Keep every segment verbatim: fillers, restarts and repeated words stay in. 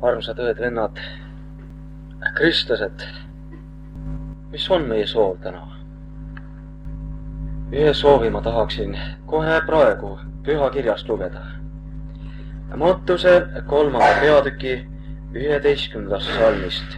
armsad õed-vennad, kristlased, mis on meie soov täna? Ühe soovi ma tahaksin kohe praegu pühakirjast lugeda. Mattuse kolmanda peatüki üheteistkümnendast salmist.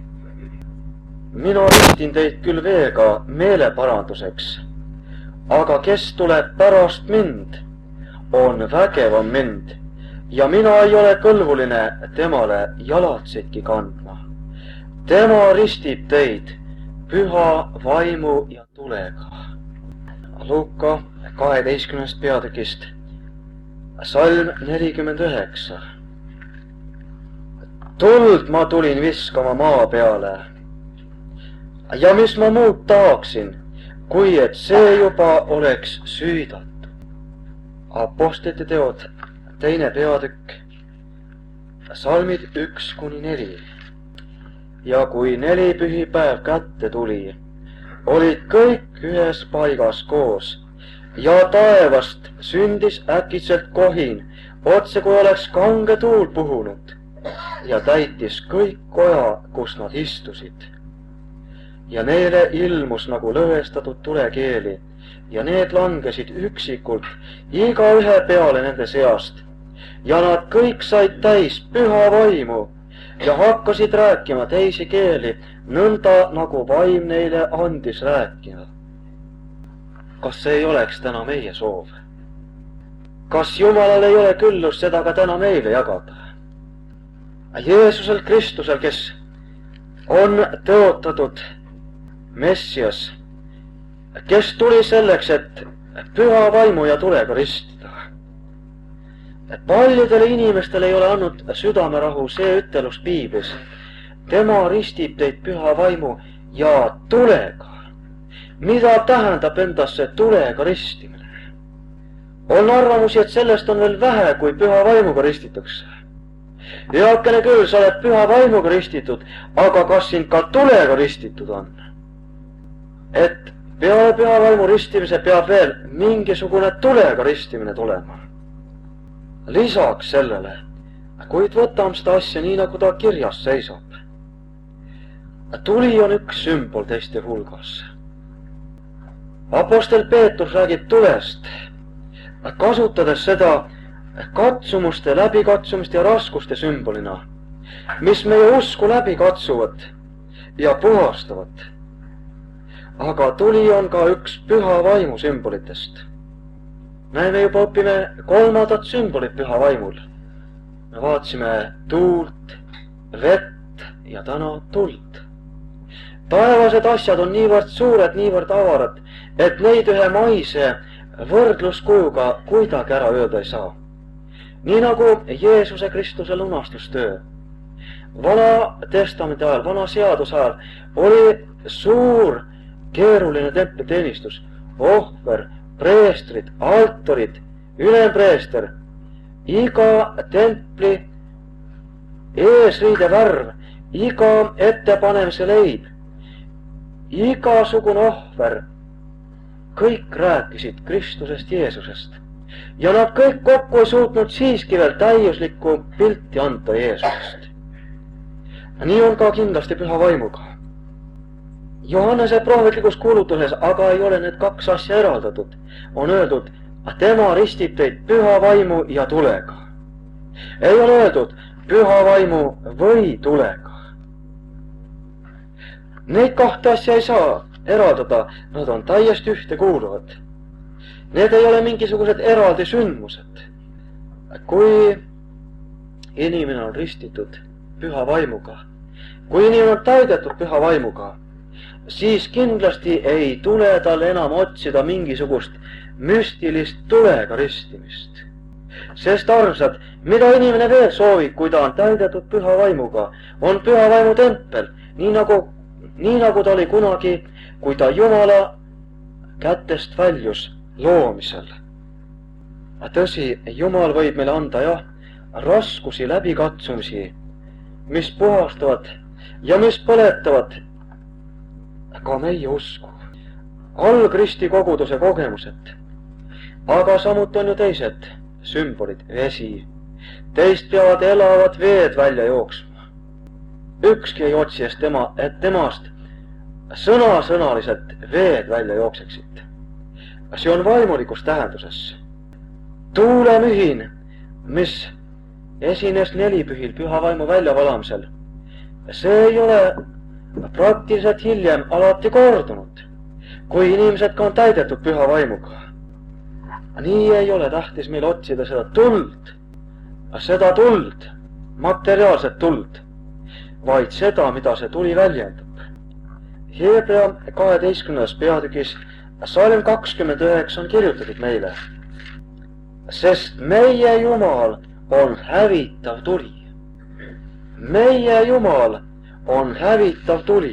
Mina ristin teid küll veega meeleparanduseks, aga kes tuleb pärast mind, on vägevam mind ja mina ei ole kõlvuline temale jalatseidki kandma. Tema ristib teid püha vaimu ja tulega. Luuka kaheteistkümnest peatükist, salm nelikümmend üheksa. Tuld ma tulin viskama maa peale ja mis ma muud tahaksin, kui et see juba oleks süüdatud. Apostlite teod, teine peatükk, salmid üks kuni neli. Ja kui neli pühipäev kätte tuli, olid kõik ühes paigas koos ja taevast sündis äkitselt kohin, otse kui oleks kange tuul puhunud ja täitis kõik koja, kus nad istusid. Ja neile ilmus nagu lõhestatud tulekeeli ja need langesid üksikult iga ühe peale nende seast ja nad kõik said täis püha vaimu ja hakkasid rääkima teisi keeli, nõnda nagu vaim neile andis rääkida. Kas see ei oleks täna meie soov? Kas Jumalal ei ole küllust seda ka täna meile jagada? Jeesusel Kristusel, kes on tõotatud Messias, kes tuli selleks, et püha vaimu ja tulega ristida. Paljudele inimestele ei ole andnud südamerahu see ütelus Piiblis. Tema ristib teid püha vaimu ja tulega. Mida tähendab endasse tulega ristimine? On arvamusi, et sellest on veel vähe, kui püha vaimuga ristitakse. Heakene küll, sa oled püha vaimuga ristitud, aga kas sind ka tulega ristitud on? Et peale püha vaimu ristimise peab veel mingisugune tulega ristimine tulema. Lisaks sellele, kuid võtame seda asja nii, nagu ta kirjas seisab. Tuli on üks sümbol teiste hulgas. Apostel Peetrus räägib tulest, kasutades seda katsumuste, läbikatsumiste ja raskuste sümbolina, mis meie usku läbi katsuvad ja puhastavad. Aga tuli on ka üks püha vaimu sümbolitest. Näeme juba õpime kolmandat sümbolit püha vaimul. Me vaatasime tuult, vett ja täna tuld. Taevased asjad on niivõrd suured, niivõrd avarad, et neid ühe maise võrdluskujuga kuidagi ära öelda ei saa. Nii nagu Jeesuse Kristuse lunastustöö. Vana testamendi ajal, vana seaduse ajal oli suur keeruline templiteenistus, ohver, preestrid, altorid, ülempreester, iga templi eesriide värv, iga ettepanemise leib, igasugune ohver, kõik rääkisid Kristusest Jeesusest. Ja nad kõik kokku ei suutnud siiski veel täiuslikku pilti anda Jeesusest. Nii on ka kindlasti püha vaimuga. Johannese prohvetlikus kuulutuses aga ei ole need kaks asja eraldatud. On öeldud, tema ristib teid püha vaimu ja tulega. Ei ole öeldud püha vaimu või tulega. Neid kahte asja ei saa eraldada, nad on täiesti ühtekuuluvad. Need ei ole mingisugused eraldi sündmused. Kui inimene on ristitud püha vaimuga, kui inimene on täidetud püha vaimuga, siis kindlasti ei tule tal enam otsida mingisugust müstilist tulega ristimist. Sest armsad, mida inimene veel soovib, kui ta on täidetud püha vaimuga, on püha vaimu tempel, nii nagu, nii nagu ta oli kunagi, kui ta Jumala kätest väljus loomisel. Tõsi, Jumal võib meile anda jah, raskusi, läbikatsumisi, mis puhastavad ja mis põletavad ka meie usku. Algristi koguduse kogemused, aga samuti on ju teised sümbolid, vesi, Teist peavad elavad veed välja jooksma. Ükski ei otsi eest tema, et temast sõnasõnaliselt veed välja jookseksid. See on vaimulikus tähenduses. Tuulemühin, mis esines nelipühil püha vaimu väljavalamisel, see ei ole praktiliselt hiljem alati kordunud, kui inimesed ka on täidetud püha vaimuga. Nii ei ole tähtis meil otsida seda tuld, seda tuld, materiaalset tuld, vaid seda, mida see tuli väljendab. Hebrea kaheteistkümnendas peatükis salm kakskümmend üheksa on kirjutatud meile, sest meie Jumal on hävitav tuli. Meie Jumal on hävitav tuli.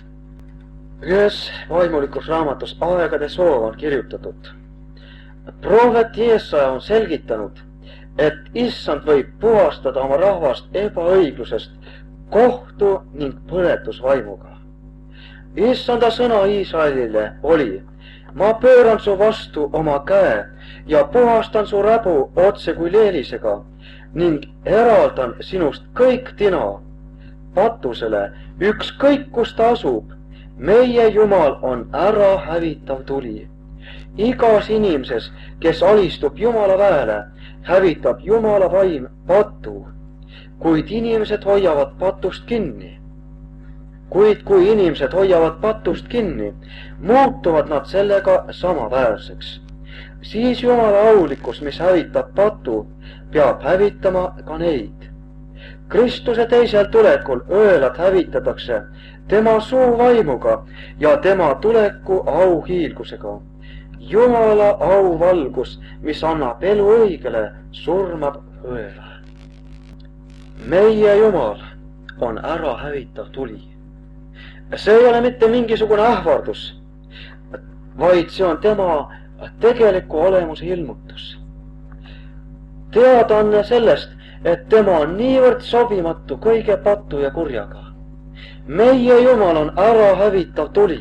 Ühes vaimulikus raamatus Aegade soov on kirjutatud. Prohvet Jeesaja on selgitanud, et issand võib puhastada oma rahvast ebaõiglusest kohtu ning põletusvaimuga. Issanda sõna Iisraelile oli, ma pööran su vastu oma käe ja puhastan su räbu otse kui leelisega ning eraldan sinust kõik tina patusele, ükskõik kus ta asub. Meie Jumal on ära hävitav tuli. Igas inimeses, kes alistub Jumala väele, hävitab Jumala vaim patu, kuid inimesed hoiavad patust kinni. Kuid kui inimesed hoiavad patust kinni, muutuvad nad sellega samaväärseks. Siis Jumala aulikkus, mis hävitab patu, peab hävitama ka neid. Kristuse teisel tulekul õelad hävitatakse tema suu vaimuga ja tema tuleku auhiilgusega. Jumala auvalgus, mis annab elu õigele, surmab õela. Meie Jumal on ära hävitav tuli. See ei ole mitte mingisugune ähvardus, vaid see on tema tegeliku olemuse ilmutus. Teadaanne sellest, et tema on niivõrd sobimatu kõige patu ja kurjaga. Meie Jumal on ära hävitav tuli,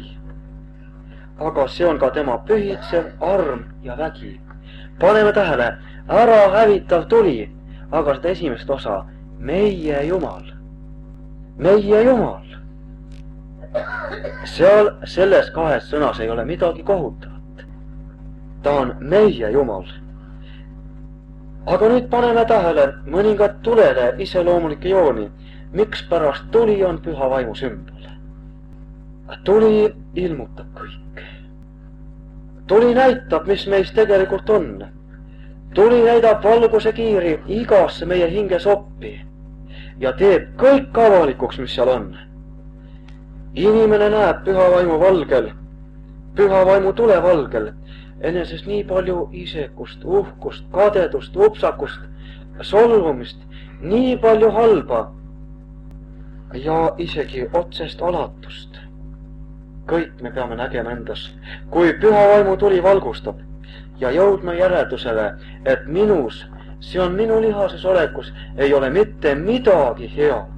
aga see on ka tema pühitsev arm ja vägi. Paneme tähele, ära hävitav tuli, aga seda esimest osa, meie Jumal. Meie Jumal. Seal selles kahes sõnas ei ole midagi kohutavat. Ta on meie Jumal. Aga nüüd paneme tähele mõningad tulele iseloomulikke jooni, miks pärast tuli on püha vaimu sümbol. Tuli ilmutab kõik. Tuli näitab, mis meis tegelikult on. Tuli näidab valguse kiiri igasse meie hinge soppi ja teeb kõik avalikuks, mis seal on. Inimene näeb püha vaimu valgel, püha vaimu tule valgel, enesest nii palju isekust, uhkust, kadedust, upsakust, solvumist, nii palju halba ja isegi otsest alatust. Kõik me peame nägema endas, kui püha vaimu tuli valgustab ja jõudma järeldusele, et minus, see on minu lihases olekus, ei ole mitte midagi head.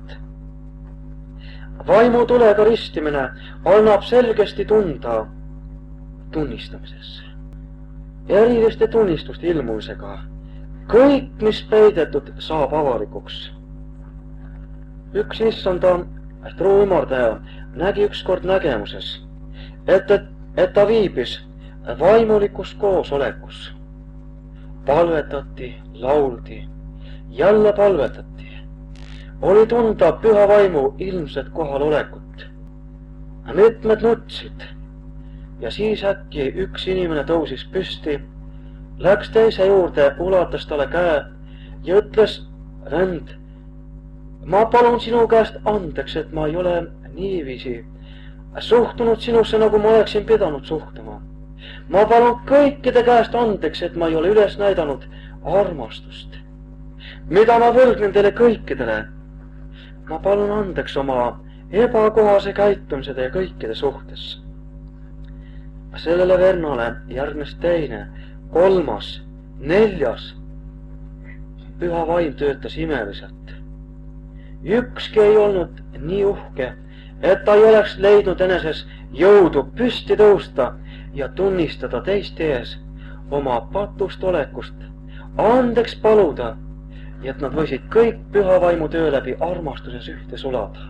Vaimu tulega ristimine annab selgesti tunda tunnistamisesse. Eriliste tunnistuste ilmumisega. Kõik, mis peidetud, saab avalikuks. Üks issanda truu ümardaja nägi ükskord nägemuses, et, et, et ta viibis vaimulikus koosolekus. Palvetati, lauldi, jälle palvetati. Oli tunda püha vaimu ilmset kohalolekut. Mitmed nutsid ja siis äkki üks inimene tõusis püsti, läks teise juurde, ulatas talle käe ja ütles, vend, ma palun sinu käest andeks, et ma ei ole niiviisi suhtunud sinusse, nagu ma oleksin pidanud suhtuma. Ma palun kõikide käest andeks, et ma ei ole üles näidanud armastust, mida ma võlgnen teile kõikidele. Ma palun andeks oma ebakohase käitumise teie kõikide suhtes. Sellele vennale järgnes teine, kolmas, neljas. Püha vaim töötas imeliselt. Ükski ei olnud nii uhke, et ta ei oleks leidnud eneses jõudu püsti tõusta ja tunnistada teiste ees oma patust olekust, andeks paluda ja et nad võisid kõik püha vaimu töö läbi armastuses ühte sulada.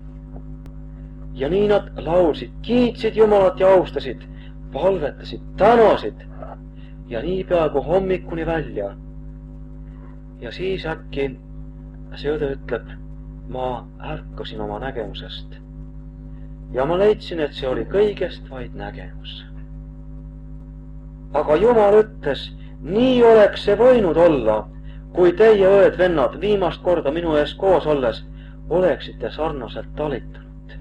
Ja nii nad laulsid, kiitsid Jumalat ja austasid, palvetasid, tänasid ja nii peaaegu hommikuni välja. Ja siis äkki see õde ütleb, ma ärkasin oma nägemusest ja ma leidsin, et see oli kõigest vaid nägemus. Aga Jumal ütles, nii oleks see võinud olla, kui teie õed-vennad viimast korda minu ees koos olles oleksite sarnaselt talitanud.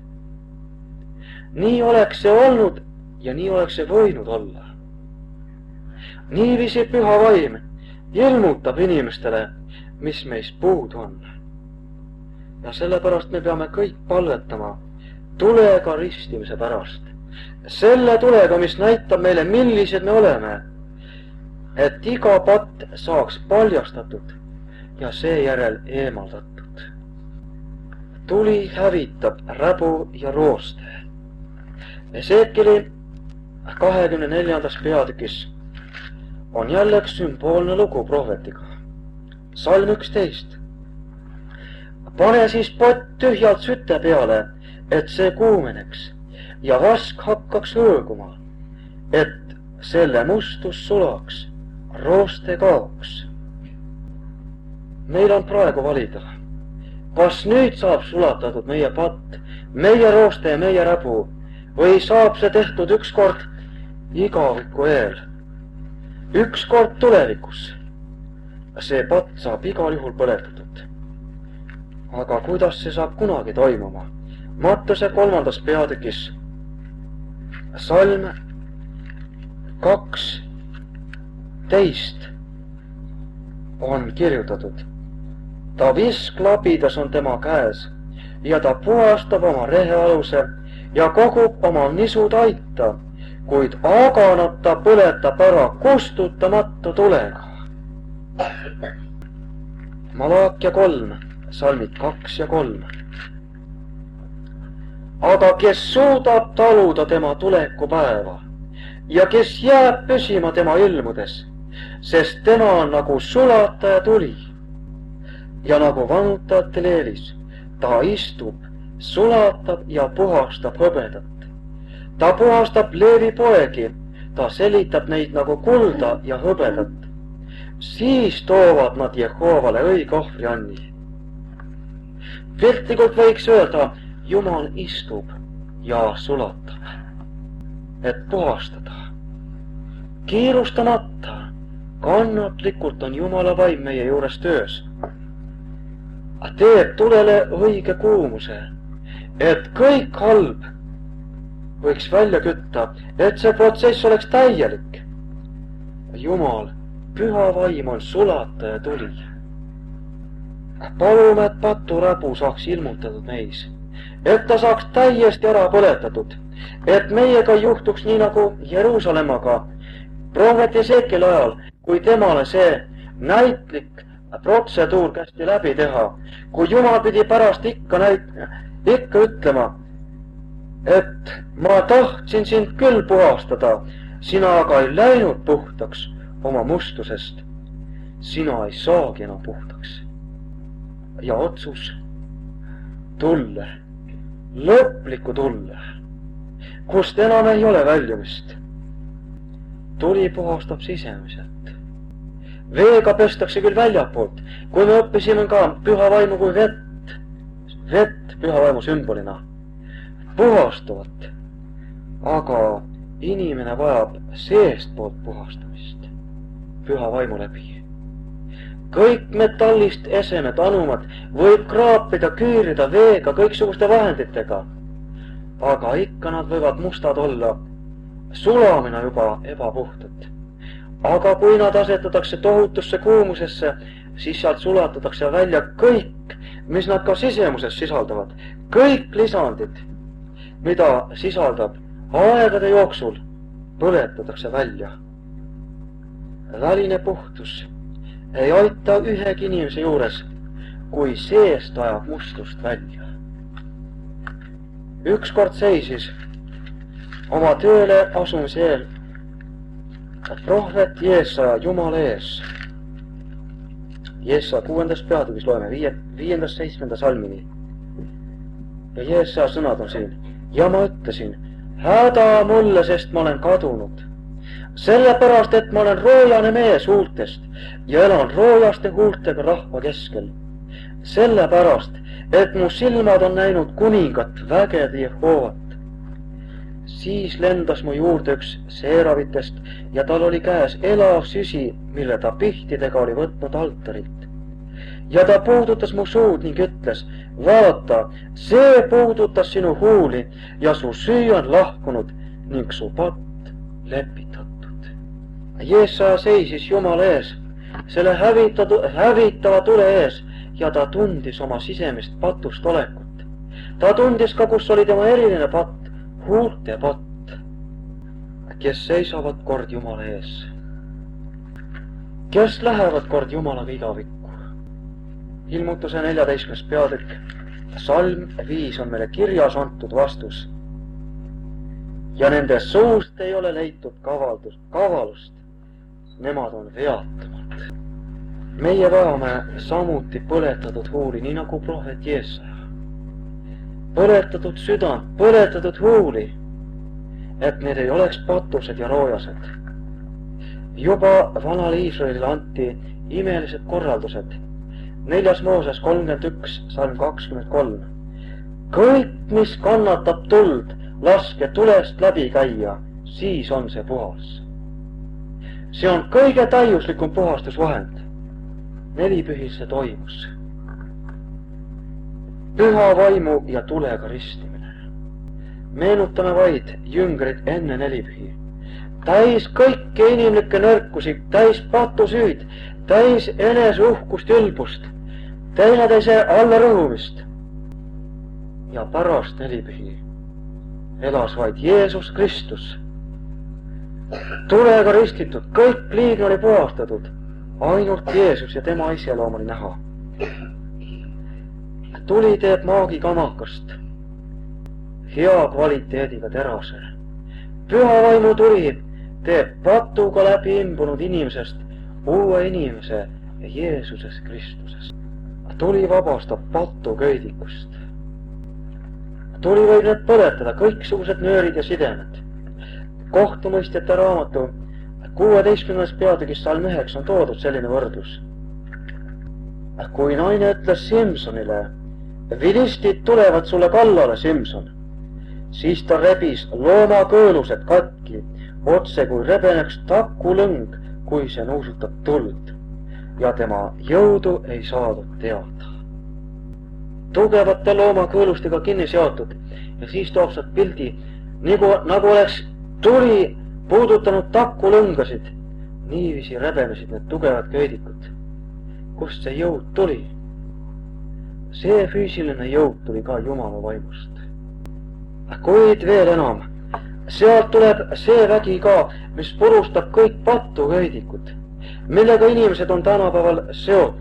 Nii oleks see olnud ja nii oleks see võinud olla. Niiviisi püha vaim ilmutab inimestele, mis meis puudu on. Ja sellepärast me peame kõik palvetama tulega ristimise pärast. Selle tulega, mis näitab meile, millised me oleme, et iga patt saaks paljastatud ja seejärel eemaldatud. Tuli hävitab räbu ja rooste. Esekeli kahekümne neljandas peatükis on jälle üks sümboolne lugu prohvetiga. Salm üksteist. Pane siis pott tühjalt süte peale, et see kuumeneks ja vask hakkaks hõõguma, et selle mustus sulaks, rooste kaoks. Meil on praegu valida, kas nüüd saab sulatatud meie patt, meie rooste ja meie räbu või saab see tehtud ükskord igaviku eel, ükskord tulevikus. See patt saab igal juhul põletatud. Aga kuidas see saab kunagi toimuma? Mattuse kolmandas peatükis salm kaksteist on kirjutatud. Ta visklabidas on tema käes ja ta puhastab oma rehealuse ja kogub oma nisud aita, kuid aganat ta põletab ära kustutamatu tulega. Malaakia kolm, salmid kaks ja kolm. Aga kes suudab taluda tema tulekupäeva ja kes jääb püsima tema ilmudes, sest tema on nagu sulataja tuli ja nagu vanutajate leelis, ta istub, sulatab ja puhastab hõbedat. Ta puhastab Leevi poegi, ta selitab neid nagu kulda ja hõbedat. Siis toovad nad Jehoovale õige ohvrianni. Piltlikult võiks öelda, Jumal istub ja sulatab, et puhastada. Kiirustamata, kannatlikult on Jumala vaim meie juures töös. Teeb tulele õige kuumuse, et kõik halb võiks välja kütta, et see protsess oleks täielik. Jumal, püha vaim on sulataja tuli. Palume, et paturäbu saaks ilmutatud meis, et ta saaks täiesti ära põletatud, et meiega juhtuks nii nagu Jeruusalemmaga prohvet Esekeli ajal, kui temale see näitlik protseduur kästi läbi teha, kui Jumal pidi pärast ikka näit-, ikka ütlema, et ma tahtsin sind küll puhastada, sina aga ei läinud puhtaks oma mustusest, sina ei saagi enam puhtaks. Ja otsus tulle, lõpliku tulle, kust enam ei ole väljumist. Tuli puhastab sisemiselt. Veega pestakse küll väljapoolt, kui me õppisime ka püha vaimu kui vett, vett püha vaimu sümbolina, puhastuvat, aga inimene vajab seestpoolt puhastamist püha vaimu läbi. Kõik metallist esemed, anumad võib kraapida, küürida veega, kõiksuguste vahenditega, aga ikka nad võivad mustad olla, sulamina juba ebapuhtad. Aga kui nad asetatakse tohutusse kuumusesse, siis sealt sulatatakse välja kõik, mis nad ka sisemuses sisaldavad, kõik lisandid, mida sisaldab aegade jooksul, põletatakse välja. Väline puhtus ei aita ühegi inimese juures, kui seest ajab mustust välja. Ükskord seisis oma tööle asumise eel prohvet Jeesaja Jumala ees Jeesaja kuuendas peatükis loeme viie, viiendast seitsmenda salmini. Ja Jeesaja sõnad on siin. Ja ma ütlesin, häda mulle, sest ma olen kadunud. Sellepärast, et ma olen roojane mees huultest ja elan roojaste huultega rahva keskel. Sellepärast, et mu silmad on näinud kuningat vägede Jehoovat. Siis lendas mu juurde üks seeravitest ja tal oli käes elav süsi, mille ta pihtidega oli võtnud altarilt. Ja ta puudutas mu suud ning ütles, vaata, see puudutas sinu huuli ja su süü on lahkunud ning su patt lepitatud. Jeesaja seisis Jumala ees, selle hävitava tule ees ja ta tundis oma sisemist patust olekut. Ta tundis ka, kus oli tema eriline patt, huulte patt, kes seisavad kord Jumala ees, kes lähevad kord Jumalaga igavikku. Ilmutuse neljateistkümnes peatükk, salm viis on meile kirjas antud vastus. Ja nende suust ei ole leitud kavaldust, kavalust. Nemad on veatamad. Meie vajame samuti põletatud huuli, nii nagu prohvet Jeesaja. Põletatud südant, põletatud huuli, et need ei oleks patused ja roojased. Juba vanale Iisraelile anti imelised korraldused. Neljas Mooses kolmkümmend üks, salm kakskümmend kolm. Kõik, mis kannatab tuld, laske tulest läbi käia, siis on see puhas. See on kõige täiuslikum puhastusvahend. Nelipühil see toimus. Püha vaimu ja tulega ristimine. Meenutame vaid jüngrid enne nelipühi. Täis kõiki inimlikke nõrkusi, täis patusüüd, täis eneseuhkust ülbust, teineteise allarõhumist. Ja pärast nelipühi elas vaid Jeesus Kristus. Tulega ristitud, kõik liigne oli puhastatud, ainult Jeesus ja tema iseloom oli näha. Tuli teeb maagi kamakast, hea kvaliteediga terase. Püha vaimu tuli teeb patuga läbi imbunud inimesest uue inimese Jeesuses Kristuses. Tuli vabastab patu köidikust. Tuli võib need põletada, kõiksugused nöörid ja sidemed. Kohtumõistjate raamatu kuueteistkümnes peatükis salm üheksa on toodud selline võrdlus. Kui naine ütles Simsonile, vilistid tulevad sulle kallale, Simson, siis ta rebis looma kõõlused katki, otse kui rebeneks takulõng, kui see nuusutab tuld, ja tema jõudu ei saadud teada. Tugevate looma kõõlustega kinni seotud ja siis toob sealt pildi, nagu, nagu oleks tuli puudutanud takulõngasid, niiviisi rebenesid need tugevad köidikud. Kust see jõud tuli? See füüsiline jõud tuli ka Jumala vaimust. Kuid veel enam, sealt tuleb see vägi ka, mis purustab kõik patuköidikud, millega inimesed on tänapäeval seotud.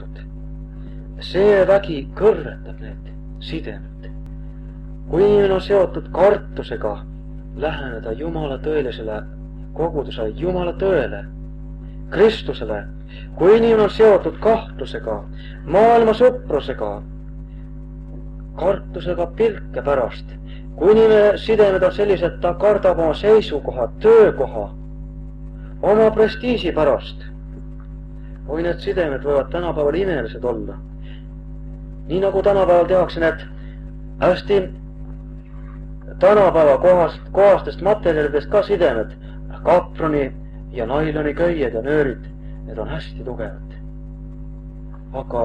See vägi kõrvetab need sidemed. Kui inimene on seotud kartusega läheneda Jumala tõelisele kogudusele, Jumala tõele, Kristusele, kui inimene on seotud kahtlusega, maailma sõprusega, kartusega pilke pärast, kui inimene sidemed on sellised, ta kardab oma seisukoha, töökoha, oma prestiisi pärast, või need sidemed võivad tänapäeval imelised olla. Nii nagu tänapäeval tehakse need hästi tänapäeva kohast, kohastest materjalidest ka sidemed, kaproni ja nailoni köied ja nöörid, need on hästi tugevad. Aga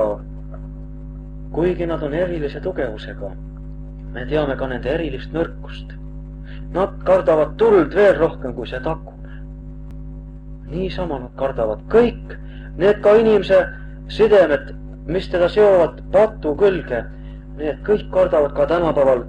kuigi nad on erilise tugevusega, me teame ka nende erilist nõrkust. Nad kardavad tuld veel rohkem kui see takub. Niisama nad kardavad kõik, need ka inimese sidemed, mis teda seovad patu külge, need kõik kardavad ka tänapäeval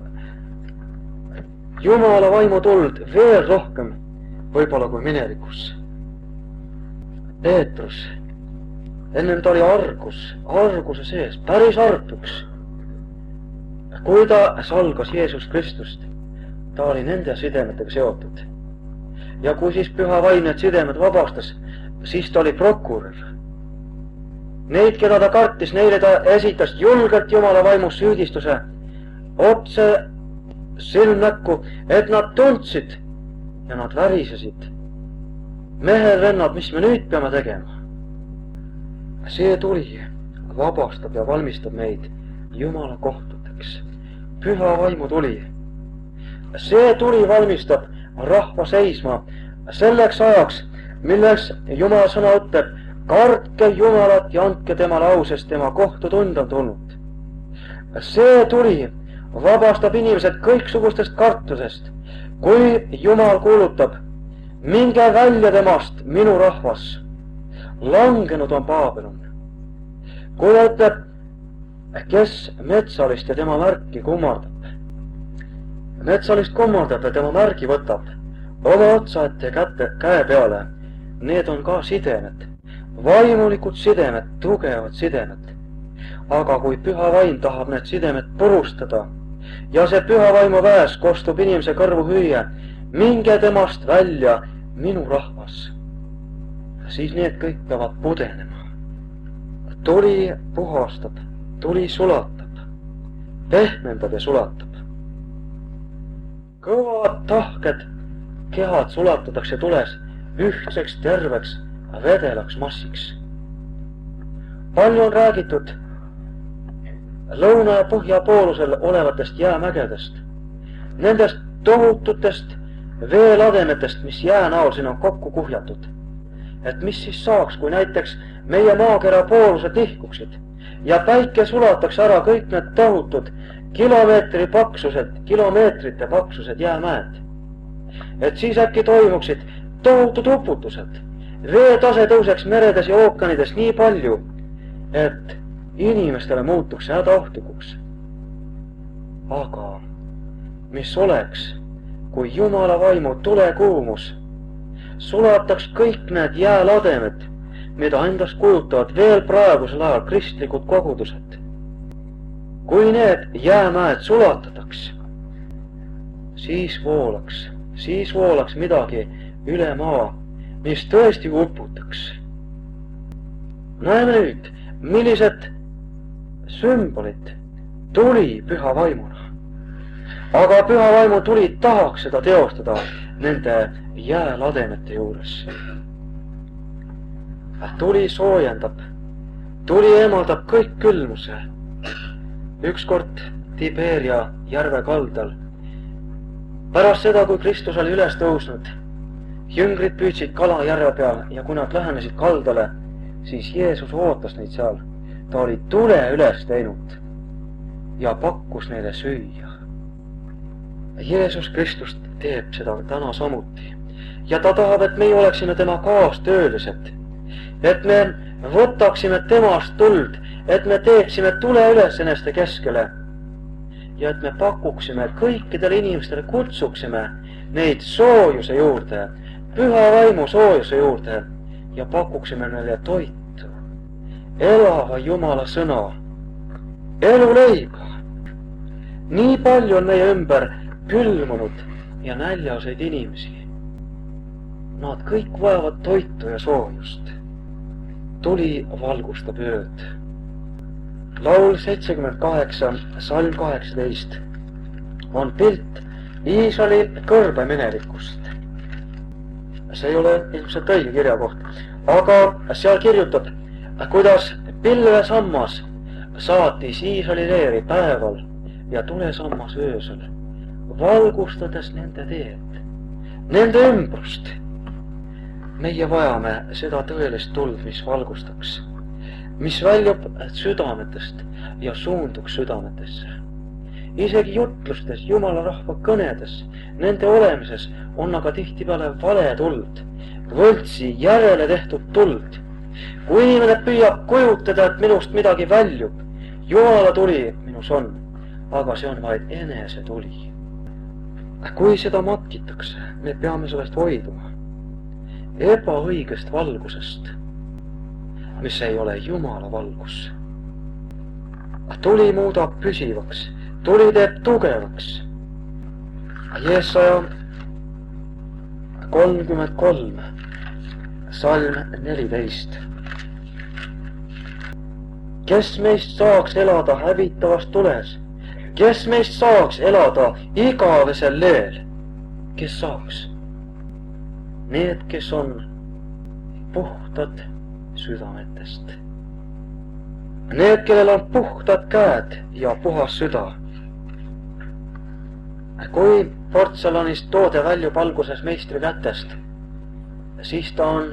Jumala vaimu tuld veel rohkem, võib-olla kui minevikus. Peetrus, ennem ta oli argus, arguse sees, päris artuks. Kui ta salgas Jeesus Kristust, ta oli nende sidemetega seotud. Ja kui siis püha vaim need sidemed vabastas, siis ta oli prokurör. Neid, keda ta kartis, neile ta esitas julgelt Jumala vaimus süüdistuse otse silmnäkku, et nad tundsid ja nad värisesid. Mehed, vennad, mis me nüüd peame tegema? See tuli vabastab ja valmistab meid Jumala kohtuteks. Püha vaimu tuli. See tuli valmistab rahva seisma selleks ajaks, milleks Jumala sõna ütleb, kartke Jumalat ja andke temale au, sest tema kohtutund on tulnud. See tuli vabastab inimesed kõiksugustest kartusest, kui Jumal kuulutab, minge välja temast, minu rahvas. Langenud on Babylon. Kui ütleb, kes metsalist ja tema märki kummardab. Metsalist kummardab ja tema märgi võtab oma otsa ette kätte käe peale. Need on ka sidemed, vaimulikud sidemed, tugevad sidemed. Aga kui püha vaim tahab need sidemed purustada ja see püha vaimu väes kostub inimese kõrvu hüüe, minge temast välja, minu rahvas, siis need kõik peavad pudenema. Tuli puhastab, tuli sulatab, pehmendab ja sulatab. Kõvad tahked kehad sulatatakse tules ühtseks terveks vedelaks massiks. Palju on räägitud lõuna- ja põhjapoolusel olevatest jäämägedest, nendest tohututest veelademetest, mis jää näol siin on kokku kuhjatud. Et mis siis saaks, kui näiteks meie maakera poolused nihkuksid ja päike sulataks ära kõik need tohutud kilomeetri paksused, kilomeetrite paksused jäämäed. Et siis äkki toimuksid tohutud uputused, veetase tõuseks meredes ja ookeanides nii palju, et inimestele muutuks hädaohtlikuks. Aga mis oleks, kui Jumala vaimu tulekuumus sulataks kõik need jäälademed, mida endast kujutavad veel praegusel ajal kristlikud kogudused. Kui need jäämäed sulatataks, siis voolaks, siis voolaks midagi üle maa, mis tõesti uputaks. Näeme nüüd, millised sümbolid tuli püha vaimuna. Aga püha vaimu tuli tahaks seda teostada nende jäälademete juures. Tuli soojendab, tuli eemaldab kõik külmuse. Ükskord Tiberia järve kaldal. Pärast seda, kui Kristus oli üles tõusnud, jüngrid püüdsid kala järve peal ja kui nad lähenesid kaldale, siis Jeesus ootas neid seal. Ta oli tule üles teinud ja pakkus neile süüa. Jeesus Kristus teeb seda täna samuti. Ja ta tahab, et meie oleksime tema kaastöölised. Et me võtaksime temast tuld, et me teeksime tule üles eneste keskele. Ja et me pakuksime kõikidele inimestele, kutsuksime neid soojuse juurde, püha vaimu soojuse juurde ja pakuksime neile toitu. Elava Jumala sõna, eluleiba. Nii palju on meie ümber külmunud ja näljaseid inimesi. Nad kõik vajavad toitu ja soojust. Tuli valgustab ööd. Laul seitsekümmend kaheksa, salm kaheksateist on pilt Iisraeli kõrbe minevikust. See ei ole ilmselt õige kirjakoht, aga seal kirjutab, kuidas pilvesammas saatis Iisraeli leeri päeval ja tulesammas öösel, valgustades nende teed, nende ümbrust. Meie vajame seda tõelist tuld, mis valgustaks, mis väljub südametest ja suunduks südametesse. Isegi jutlustes, Jumala rahva kõnedes, nende olemises on aga tihtipeale vale tuld, võltsi järele tehtud tuld. Kui inimene püüab kujutada, et minust midagi väljub, Jumala tuli minus on, aga see on vaid enese tuli. Kui seda matkitakse, me peame sellest hoiduma. Ebaõigest valgusest, mis ei ole Jumala valgus. Tuli muudab püsivaks, tuli teeb tugevaks. Jeesaja kolmkümmend kolm, salm neliteist. kes meist saaks elada hävitavas tules? Kes meist saaks elada igavesel leel? Kes saaks? Need, kes on puhtad südametest. Need, kellel on puhtad käed ja puhas süda. Kui portselanist toode väljub alguses meistri kätest, siis ta on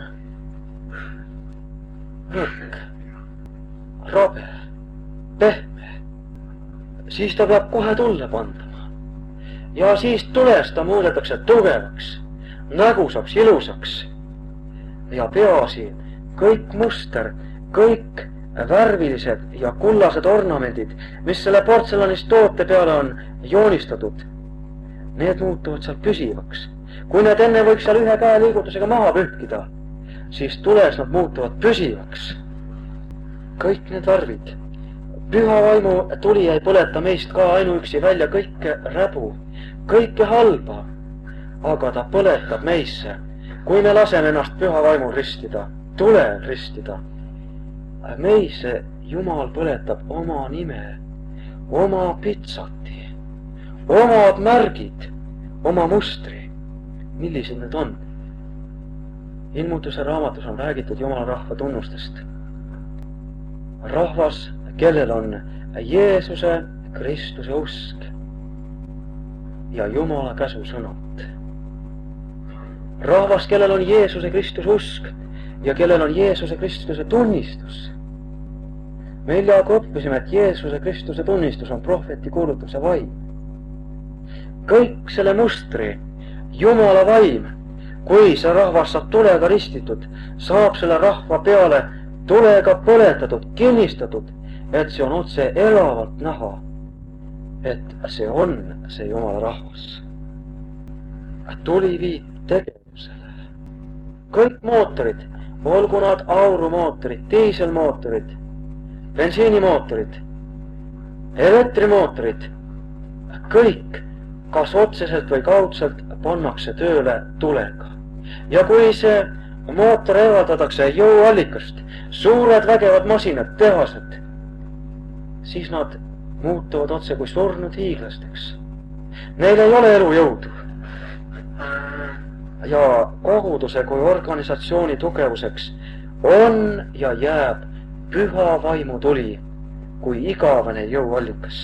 nõrk, rabe, pehme. Siis ta peab kohe tulle pandama. Ja siis tules ta muudetakse tugevaks, nägu saaks ilusaks. Ja peaasi, kõik muster, kõik värvilised ja kullased ornamendid, mis selle portselanist toote peale on joonistatud, need muutuvad seal püsivaks. Kui need enne võiks seal ühe käe liigutusega maha pühkida, siis tules nad muutuvad püsivaks. Kõik need värvid. Püha vaimu tuli ei põleta meist ka ainuüksi välja kõike räbu, kõike halba, aga ta põletab meisse, kui me laseme ennast püha vaimul ristida, tulel ristida. Meisse Jumal põletab oma nime, oma pitsati, omad märgid, oma mustri. Millised need on? Ilmutuse raamatus on räägitud Jumala rahva tunnustest. Rahvas, kellel on Jeesuse Kristuse usk ja Jumala käsusõnad. Rahvas, kellel on Jeesuse Kristuse usk ja kellel on Jeesuse Kristuse tunnistus. Meil jagu õppisime, et Jeesuse Kristuse tunnistus on prohveti kuulutuse vaim. Kõik selle mustri, Jumala vaim, kui see rahvas saab tulega ristitud, saab selle rahva peale tulega põletatud, kinnistatud, et see on otse elavalt näha, et see on see Jumala rahvas. Tuli viib tegevusele. Kõik mootorid, olgu nad aurumootorid, diiselmootorid, bensiinimootorid, elektrimootorid, kõik, kas otseselt või kaudselt, pannakse tööle tulega. Ja kui see mootor evaldatakse jõuallikast, suured vägevad masinad, tehased, siis nad muutuvad otse kui surnud hiiglasteks. Neil ei ole elujõudu. Ja koguduse kui organisatsiooni tugevuseks on ja jääb püha vaimu tuli kui igavene jõuallikas.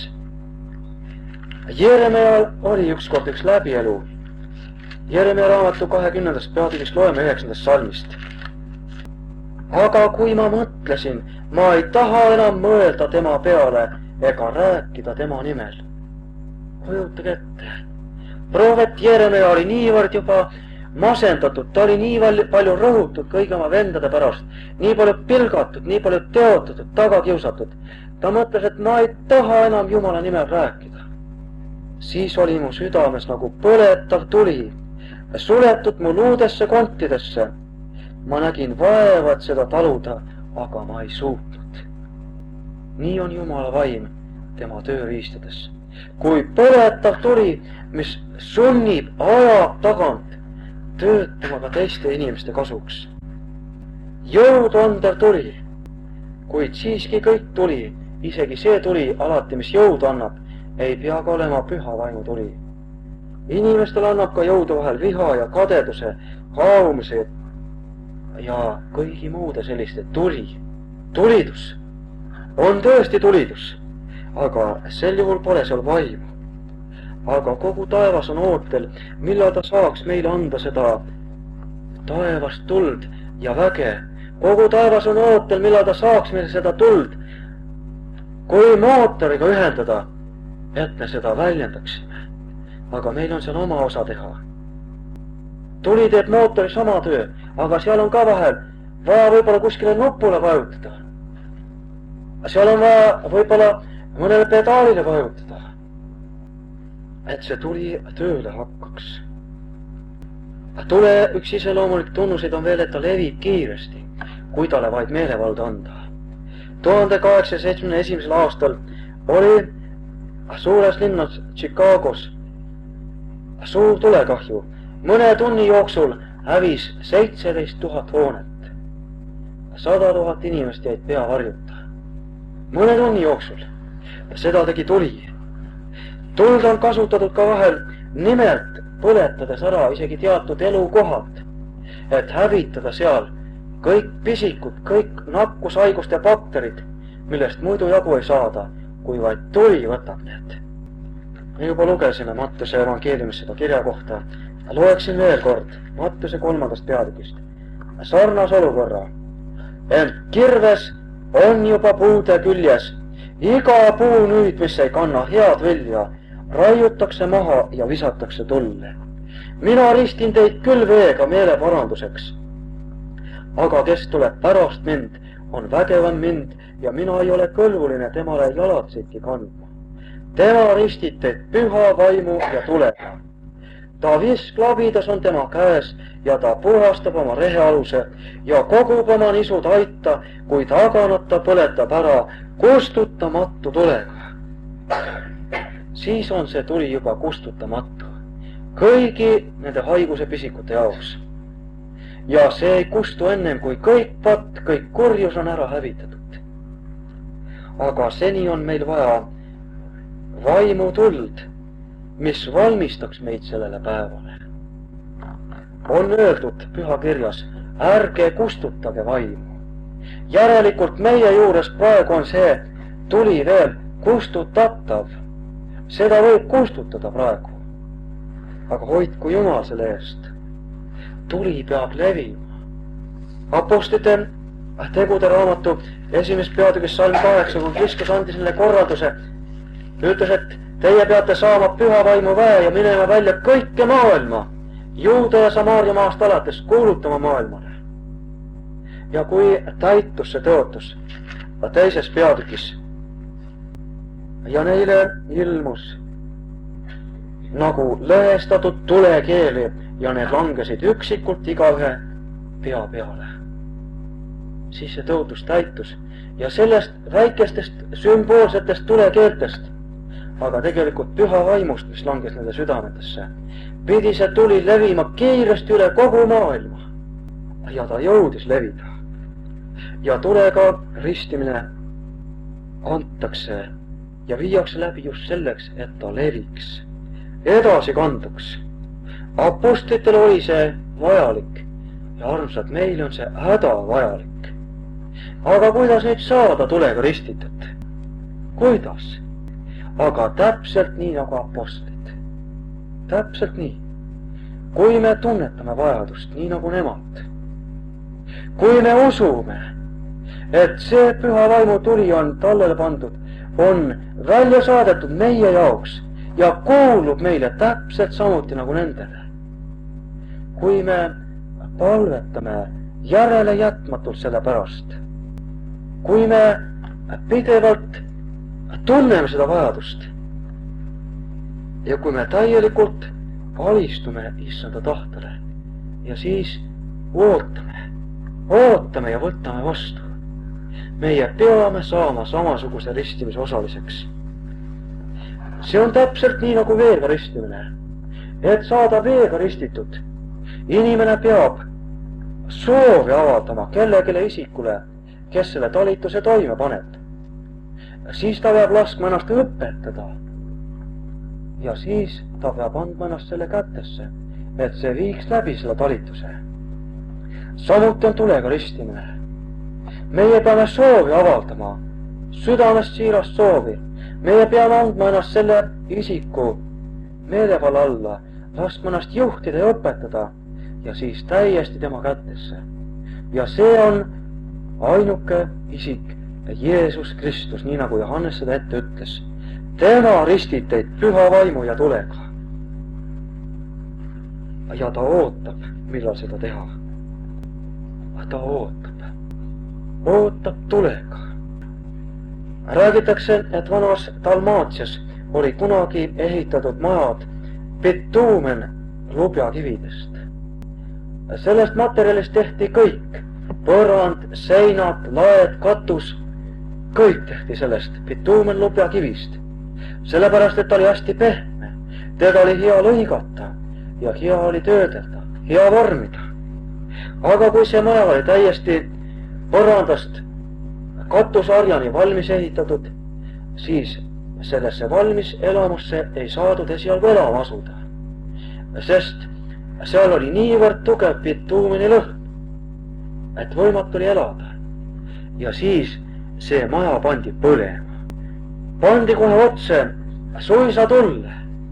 Jeremial oli ükskord üks läbielu. Jeremia raamatu kahekümnendast peatükist loeme üheksandast salmist. Aga kui ma mõtlesin, ma ei taha enam mõelda tema peale ega rääkida tema nimel. Kujutage ette. Prohvet Jeremia oli niivõrd juba masendatud, ta oli nii palju rõhutud kõigi oma vendade pärast, nii palju pilgatud, nii palju teotatud, tagakiusatud. Ta mõtles, et ma ei taha enam Jumala nimel rääkida. Siis oli mu südames nagu põletav tuli, suletud mu luudesse kontidesse. Ma nägin vaevat seda taluda, aga ma ei suutnud. Nii on Jumala vaim tema tööriistades. Kui põletav tuli, mis sunnib, ajab tagant, töötama ka teiste inimeste kasuks. Jõud on tal tuli, kuid siiski kõik tuli, isegi see tuli alati, mis jõudu annab, ei pea ka olema püha vaimu tuli. Inimestel annab ka jõudu vahel viha ja kadeduse, haavumise ja kõigi muude selliste tuli. Tulidus on tõesti tulidus, aga sel juhul pole seal vaimu. Aga kogu taevas on ootel, millal ta saaks meile anda seda taevast tuld ja väge. Kogu taevas on ootel, millal ta saaks meile seda tuld, kui mootoriga ühendada, et me seda väljendaksime. Aga meil on seal oma osa teha. Tuli teeb mootori sama töö, aga seal on ka vahel vaja võib-olla kuskile nupule vajutada. Seal on vaja võib-olla mõnele pedaalile vajutada, et see tuli tööle hakkaks. Tule üks iseloomulik tunnuseid on veel, et ta levib kiiresti, kui talle vaid meelevalda anda. tuhande kaheksasaja seitsmekümne esimesel aastal oli suures linnas Chicagos suur tulekahju. Mõne tunni jooksul hävis seitseteist tuhat hoonet. sada tuhat inimest jäid peavarjuta. mõne tunni jooksul. Seda tegi tuli. Tuld on kasutatud ka vahel nimelt põletades ära isegi teatud elukohad, et hävitada seal kõik pisikud, kõik nakkushaiguste bakterid, millest muidu jagu ei saada, kui vaid tuli võtab need. Me juba lugesime Mattuse evangeeliumis seda kirja kohta. Loeksin veel kord Mattuse kolmandast peatükist. Sarnas olukorra. Ent kirves on juba puude küljes. Iga puu nüüd, mis ei kanna head vilja, raiutakse maha ja visatakse tulle. Mina ristin teid küll veega meeleparanduseks. Aga kes tuleb pärast mind, on vägevam mind ja mina ei ole kõlvuline temale jalatseidki kandma. Tema ristib teid püha vaimu ja tulega. Ta visklabidas on tema käes ja ta puhastab oma rehealuse ja kogub oma nisud aita, kui taganata põletab ära kustutamatu tulega. Siis on see tuli juba kustutamatu kõigi nende haiguse pisikute jaoks. Ja see ei kustu ennem, kui kõik patt, kõik kurjus on ära hävitatud. Aga seni on meil vaja vaimutuld, mis valmistaks meid sellele päevale. On öeldud pühakirjas, ärge kustutage vaimu. Järelikult meie juures praegu on see tuli veel kustutatav. Seda võib kustutada praegu. Aga hoidku Jumal selle eest. Tuli peab levima. Apostlite tegude raamatu esimest peatükis salm kaheksa, kui Kristus andis neile korralduse, ütles, et teie peate saama püha vaimu väe ja minema välja kõike maailma, Juuda ja Samaaria maast alates kuulutama maailmale. Ja kui täitus see tõotus teises peatükis ja neile ilmus nagu lõhestatud tulekeeli ja need langesid üksikult igaühe pea peale. Siis see tõotus täitus ja sellest väikestest sümboolsetest tulekeeltest, aga tegelikult püha vaimust, mis langes nende südametesse, pidi see tuli levima kiiresti üle kogu maailma. Ja ta jõudis levida. Ja tulega ristimine antakse ja viiakse läbi just selleks, et ta leviks, edasi kanduks. Apostlitel oli see vajalik ja armsad, meil on see hädavajalik. Aga kuidas nüüd saada tulega ristitud? Kuidas? Aga täpselt nii nagu apostlid. Täpselt nii. Kui me tunnetame vajadust nii nagu nemad. Kui me usume, et see püha vaimu tuli on tallele pandud, on välja saadetud meie jaoks ja kuulub meile täpselt samuti nagu nendele. Kui me palvetame järele jätmatult selle pärast, kui me pidevalt tunneme seda vajadust ja kui me täielikult alistume issanda tahtele ja siis ootame, ootame ja võtame vastu, meie peame saama samasuguse ristimise osaliseks. See on täpselt nii nagu veega ristimine. Et saada veega ristitud, inimene peab soovi avaldama kellegile isikule, kes selle talituse toime paneb. Siis ta peab laskma ennast õpetada. Ja siis ta peab andma ennast selle kätesse, et see viiks läbi selle talituse. Samuti on tulega ristimine. Meie peame soovi avaldama, südamest siirast soovi. Meie peame andma ennast selle isiku meelevalla alla, laskma ennast juhtida ja õpetada ja siis täiesti tema kätesse. Ja see on ainuke isik, Jeesus Kristus, nii nagu Johannes seda ette ütles. Tema ristib teid püha vaimu ja tulega. Ja ta ootab, millal seda teha. Ta ootab. Ootab tulega. Räägitakse, et vanas Dalmaatias oli kunagi ehitatud majad bituumen lubjakividest. Sellest materjalist tehti kõik. Põrand, seinad, laed, katus. Kõik tehti sellest bituumen lubjakivist. Sellepärast, et ta oli hästi pehme. Teda oli hea lõigata ja hea oli töödelda, hea vormida. Aga kui see maja oli täiesti põrandast katusarjani valmis ehitatud, siis sellesse valmis elamusse ei saadud esialgu elama asuda, sest seal oli niivõrd tugev bituumini lõhn, et võimatu oli elada. Ja siis see maja pandi põlema. Pandi kohe otse suisa tulle.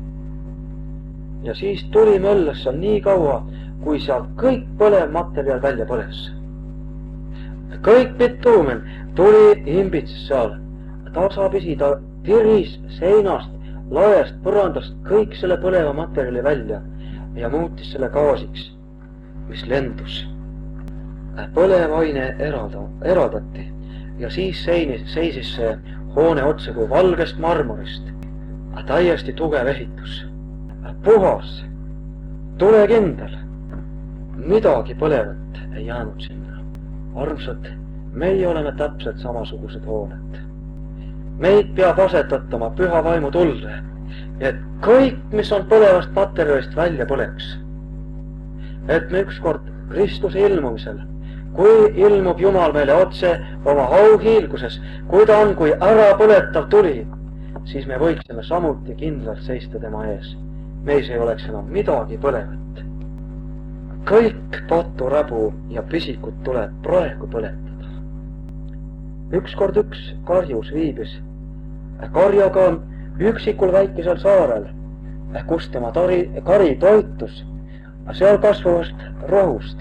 Ja siis tuli möllas seal nii kaua, kui sealt kõik põlev materjal välja põles. Kõik bituumen tuli imbitses seal. Tasapisi ta tiris seinast, laest, põrandast kõik selle põleva materjali välja ja muutis selle gaasiks, mis lendus. Põlevaine eralda, eraldati ja siis seinis, seisis see hoone otse kui valgest marmorist. Täiesti tugev ehitus. Puhas, tulekindel. Midagi põlevat ei jäänud sinna. Armsad, meie oleme täpselt samasugused hooned. Meid peab asetatama püha vaimu tulle, et kõik, mis on põlevast materjalist välja põleks. Et me ükskord Kristuse ilmumisel, kui ilmub Jumal meile otse oma auhiilguses, kui ta on kui ärapõletav tuli, siis me võiksime samuti kindlalt seista tema ees. Meis ei oleks enam midagi põlevat. Kõik paturäbu ja pisikud tuleb praegu põletada. Ükskord üks karjus viibis karjaga üksikul väikesel saarel, kus tema tari, kari toitus seal kasvavast rohust.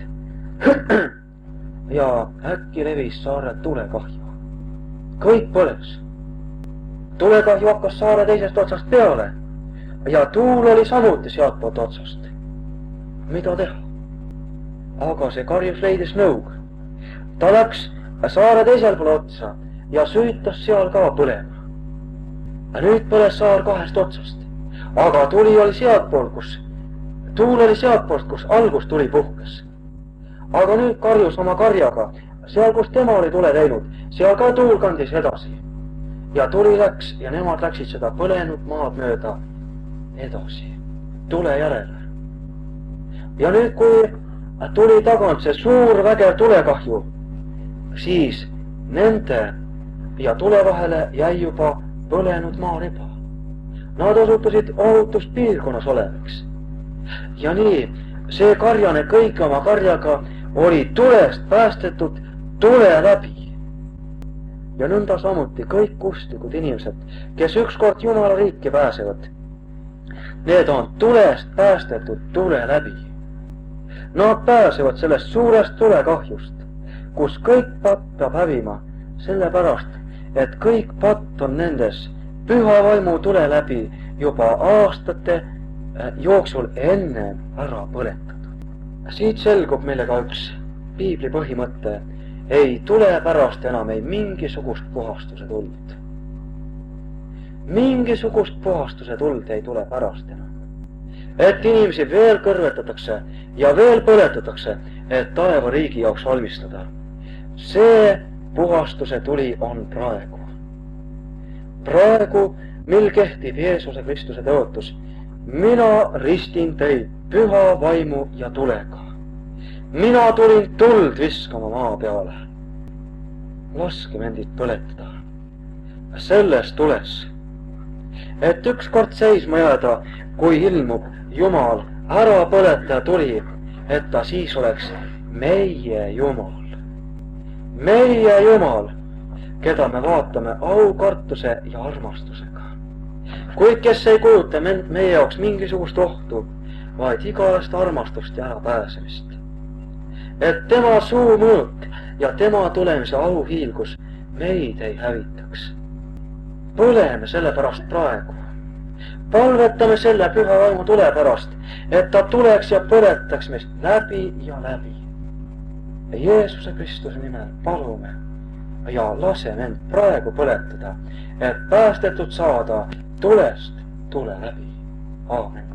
Ja äkki levis saare tulekahju. Kõik põles. Tulekahju hakkas saare teisest otsast peale ja tuul oli samuti sealtpoolt otsast. Mida teha? Aga see karjus leidis nõug. Ta läks saare teisel pool otsa ja süütas seal ka põlema. Nüüd põles saar kahest otsast, aga tuli oli sealtpool, kus tuul oli sealtpoolt, kus algus tuli puhkes. Aga nüüd karjus oma karjaga, seal kus tema oli tule teinud, seal ka tuul kandis edasi. Ja tuli läks ja nemad läksid seda põlenud maad mööda edasi, tule järele. Ja nüüd, kui tuli tagant see suur vägev tulekahju, siis nende ja tule vahele jäi juba põlenud maariba. Nad osutusid ohutuspiirkonnas olevaks. Ja nii, see karjane kõik oma karjaga oli tulest päästetud tule läbi. Ja nõnda samuti kõik usklikud inimesed, kes ükskord Jumala riiki pääsevad, need on tulest päästetud tule läbi. Nad pääsevad sellest suurest tulekahjust, kus kõik patt peab hävima, sellepärast, et kõik patt on nendes püha vaimu tule läbi juba aastate jooksul enne ära põletatud. Siit selgub meile ka üks piibli põhimõte, ei tule pärast enam ei mingisugust puhastuse tuld. Mingisugust puhastuse tuld ei tule pärast enam. Et inimesi veel kõrvetatakse ja veel põletatakse, et taeva riigi jaoks valmistada. See puhastuse tuli on praegu. Praegu, mil kehtib Jeesuse Kristuse tõotus, mina ristin teid püha vaimu ja tulega. Mina tulin tuld viskama maa peale. Laske endid põletada selles tules, et ükskord seisma jääda, kui ilmub Jumal ära põletaja tuli, et ta siis oleks meie Jumal. Meie Jumal, keda me vaatame aukartuse ja armastusega. Kuid kes ei kujuta meie jaoks mingisugust ohtu, vaid igast armastust ja ärapääsemist. Et tema suu mõõt ja tema tulemise auhiilgus meid ei hävitaks. Põleme selle pärast praegu. Palvetame selle püha vaimu tule pärast, et ta tuleks ja põletaks meist läbi ja läbi. Jeesuse Kristuse nimel palume ja laseme end praegu põletada, et päästetud saada tulest tule läbi. Aamen.